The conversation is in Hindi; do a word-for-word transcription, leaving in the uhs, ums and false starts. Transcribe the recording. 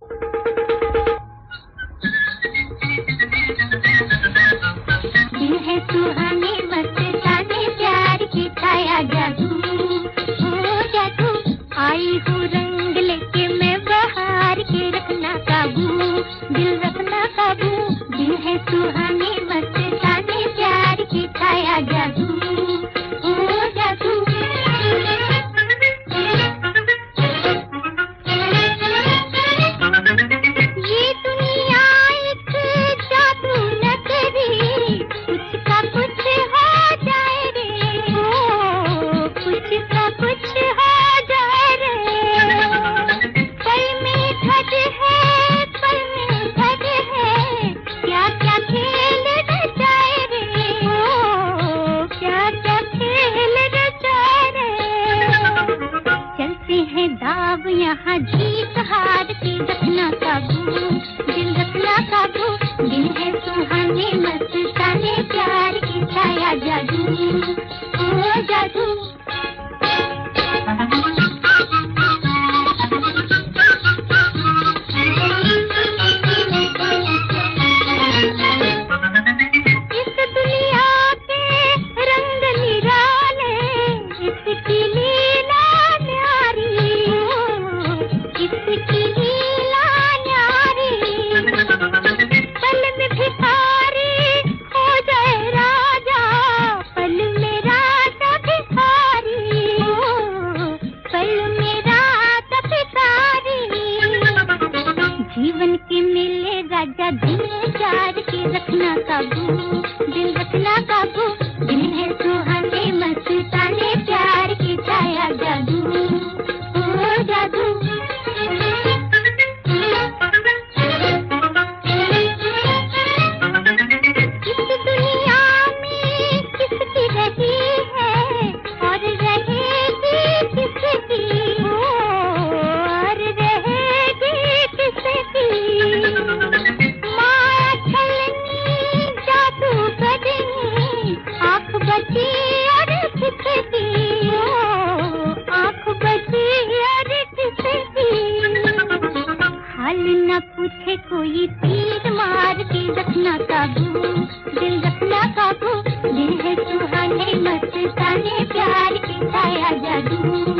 दिल है सुहाने मस्ताने प्यार की छाया जादू, ओ जादू आई हूँ रंग लेके मैं बहार के, रखना काबू दिल रखना काबू। दिल है सुहाने मस्ताने प्यार की छाया जादू, ओ जादू। ये दुनिया एक जादू नगरी, कुछ का कुछ हो जाए रे, ओ कुछ का कुछ हो जाए रे। पल में धज है पल में धज है, क्या क्या खेल रचाए रे, ओ क्या क्या खेल रचाए रे। चलते हैं दाव यहाँ जीत हार की, रखना काबू दिल रखना काबू। दिल है सुहाने मस्ताने प्यार की छाया जादू, ओ जादू। इस दुनिया के रंग निराले, इसकी लीला न्यारी, इसकी लीला न्यारी। पल में भिखारी हो जाए राजा, पल में राजा भिखारी, पल में राजा भिखारी। जीवन के मिले राजा दिल चार के, रखना काबू दिल रखना काबू। दिल है सुहाने मस्ताने प्यार की छाया जादू, ओ जादू। इस दुनिया में किसकी रही है और रहेगी किसकी, और रहेगी किसकी। माया छलनी जादू करनी, आँख बची और किसकी, आँख बची और किसकी। हाल न पूछे कोई तीर मार के, रखना काबू दिल रखना काबू। दिल है सुहाने मस्ताने प्यार की छाया जादू।